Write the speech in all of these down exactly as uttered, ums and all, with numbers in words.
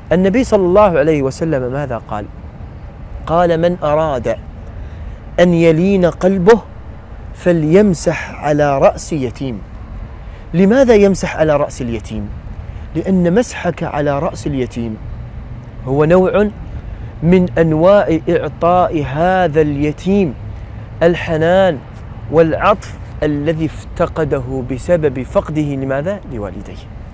النبي صلى الله عليه وسلم ماذا قال؟ قال: من أراد أن يلين قلبه فليمسح على رأس يتيم. لماذا يمسح على رأس اليتيم؟ لأن مسحك على رأس اليتيم هو نوع من أنواع إعطاء هذا اليتيم الحنان والعطف الذي افتقده بسبب فقده لماذا؟ لوالديه.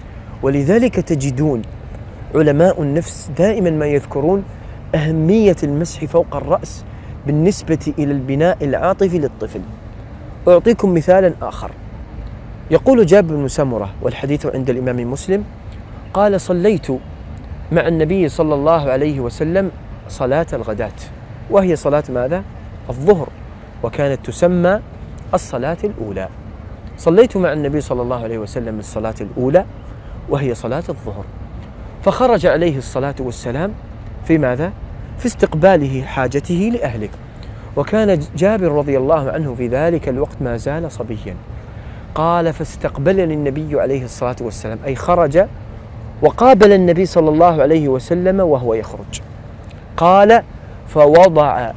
ولذلك تجدون علماء النفس دائما ما يذكرون أهمية المسح فوق الرأس بالنسبة إلى البناء العاطفي للطفل. أعطيكم مثالا آخر. يقول جابر بن سمرة والحديث عند الإمام مسلم قال: صليت مع النبي صلى الله عليه وسلم صلاة الغداة، وهي صلاة ماذا؟ الظهر، وكانت تسمى الصلاة الأولى. صليت مع النبي صلى الله عليه وسلم الصلاة الأولى وهي صلاة الظهر، فخرج عليه الصلاة والسلام في ماذا؟ في استقباله حاجته لأهله. وكان جابر رضي الله عنه في ذلك الوقت ما زال صبيا. قال: فاستقبلني النبي عليه الصلاة والسلام، أي خرج وقابل النبي صلى الله عليه وسلم وهو يخرج. قال: فوضع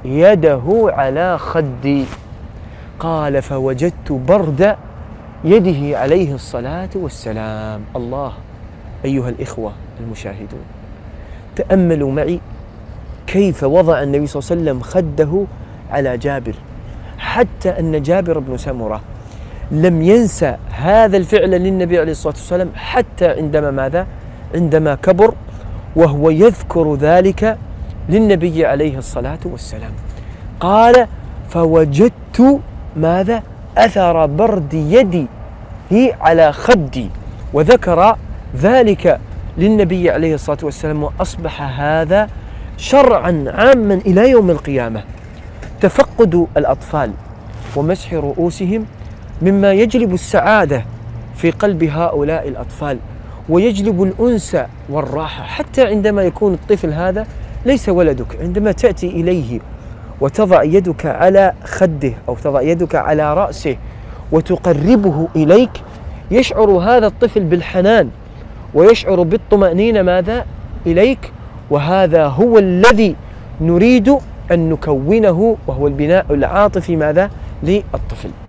يده على خدي. قال: فوجدت برد يده عليه الصلاة والسلام. الله. أيها الإخوة المشاهدون، تأملوا معي كيف وضع النبي صلى الله عليه وسلم خده على جابر، حتى أن جابر بن سمرة لم ينسى هذا الفعل للنبي عليه الصلاة والسلام حتى عندما ماذا؟ عندما كبر وهو يذكر ذلك للنبي عليه الصلاة والسلام. قال: فوجدت ماذا؟ أثر برد يدي هي على خدي، وذكر ذلك للنبي عليه الصلاة والسلام، وأصبح هذا شرعا عاما إلى يوم القيامة. تفقد الأطفال ومسح رؤوسهم مما يجلب السعادة في قلب هؤلاء الأطفال، ويجلب الأنس والراحة، حتى عندما يكون الطفل هذا ليس ولدك، عندما تأتي إليه وتضع يدك على خده أو تضع يدك على رأسه وتقربه إليك، يشعر هذا الطفل بالحنان ويشعر بالطمأنينة ماذا؟ إليك. وهذا هو الذي نريد أن نكونه، وهو البناء العاطفي ماذا؟ للطفل.